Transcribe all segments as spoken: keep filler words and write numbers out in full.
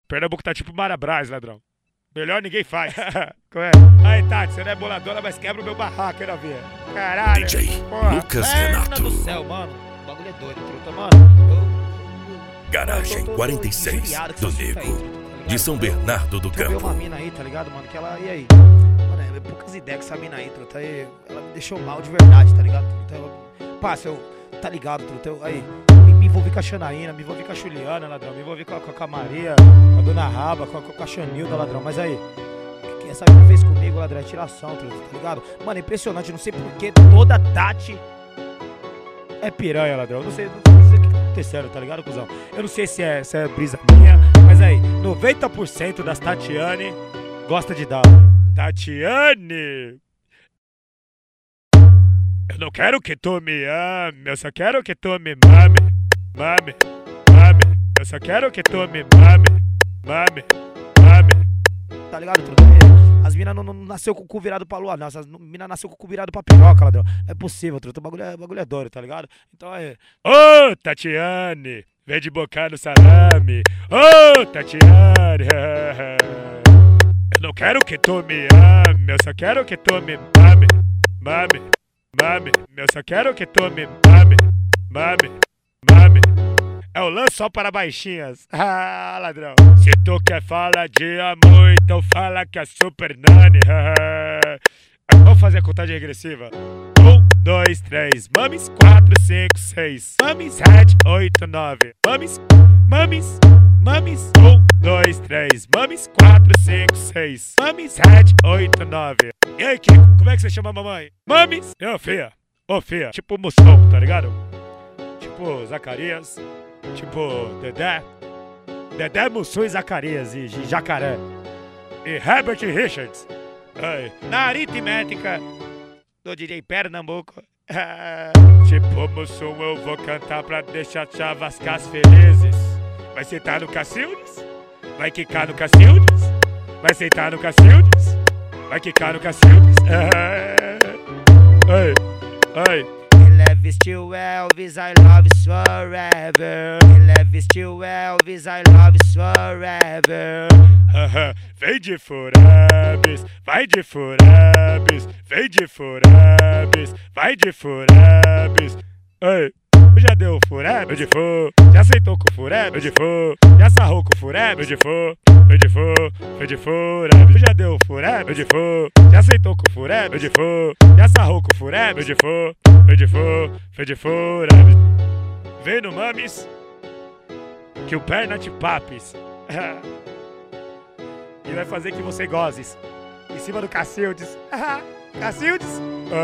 Pernambuco tá tipo Marabras, ladrão. Melhor ninguém faz. Qual é? Aí, Tati, você não é boladora, mas quebra o meu barraco, hein, novinha? Caralho. D J porra. Lucas Perna Renato. do céu, mano. O bagulho é doido, truta, mano. Eu, eu, Garagem eu tô- tô- tô quarenta e seis injuriado com do esse assunto Nego, aí, truta, tá ligado? de São Bernardo do Eu vi uma Campo. mina aí, tá ligado, mano? Que ela. E aí? Mano, é poucas ideias com essa mina aí, truta. Aí, ela me deixou mal de verdade, tá ligado? Truta, eu, passa, eu. Tá ligado, truta? Eu, aí. Me, me envolvi com a Xanaína, me envolvi com a Juliana, ladrão. Me envolvi com a, com a Maria, com a Dona Raba, com a, com a Xanilda, ladrão. Mas aí. O que essa mina fez comigo, ladrão? É tiração, truta, tá ligado? Mano, é impressionante. Não sei porque toda Tati é piranha, ladrão. Eu não sei, não sei o que tá acontecendo, tá ligado, cuzão? Eu não sei se é, se é brisa minha, mas aí, noventa por cento das Tatiane gosta de dar. Tatiane! Eu não quero que tu me ame, eu só quero que tu me mame. Mame, mame. Eu só quero que tu me mame. Mame, mame. Tá ligado, truta? As minas não, não nasceu com o cu virado pra lua, não. As minas nasceu com o cu virado pra piroca, ladrão. Não é possível, truta. O bagulho é, o bagulho é doido, tá ligado? Então é. Ô, oh, Tatiane! Vem de bocar no salame. Ô, oh, Tatiane! Eu não quero que tu me ame, eu só quero que tu me mame. Mame, mame. Eu só quero que tu me mame. Mame, mame. É o lance só para baixinhas. Ah, ladrão. Se tu quer falar de amor, então fala que é super nani. Vamos fazer a contagem regressiva. Um, dois, três. Mames, quatro, cinco, seis. Mames, sete, oito, nove. Mames, mames, mames. Um, dois, três. Mames, quatro, cinco, seis. Mames, sete, oito, nove. E aí, Kiko, como é que você chama a mamãe? Mames. Ô, fia. Ô, fia. Tipo Mussol, tá ligado? Tipo Zacarias. Tipo Dedé. Dedé, Mussol e Zacarias e, e Jacaré. E Herbert Richards. Ai. Na aritmética do D J Pernambuco. Tipo Mussol, eu vou cantar pra deixar chavascas felizes. Vai sentar no Cacildes? Vai quicar no Cacildes? Vai sentar no Cacildes? Vai quicar no Cacildes? Ai. Ai. Elvis to Elvis, I love you forever. Elvis to Elvis, I love you forever. Vem de Furabis, vai de Furabis, vem de Furabis, vai de Furabis. Ei, já deu Furabis? Eu de fu. Já aceitou com Furabis? Eu de fu. Já sarrou com Furabis? Eu de fu. Eu de fu, eu de Furabis. Já deu Furabis? Eu de fu. Já aceitou com Furabis? Eu de fu. Já sarrou com Furabis? Eu de fu. Eu de fu, eu de Furabis. Vem no Mames que o perna te papes. E vai fazer que você gozes. Em cima do Cacildes. Cacildes?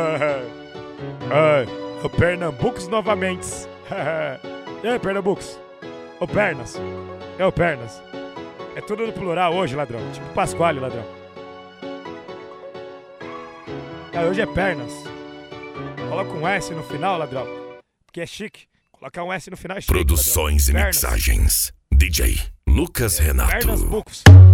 É o Pernambucos novamente. E aí, Pernambucos? Ô, Pernas. É o Pernas. É tudo no plural hoje, ladrão. Tipo Pasquale, ladrão. É, hoje é Pernas. Coloca um S no final, ladrão. Porque é chique. Colocar um S no final é chique. Produções ladrão. e mixagens. D J Lucas É, Renato. Pernas Bucos.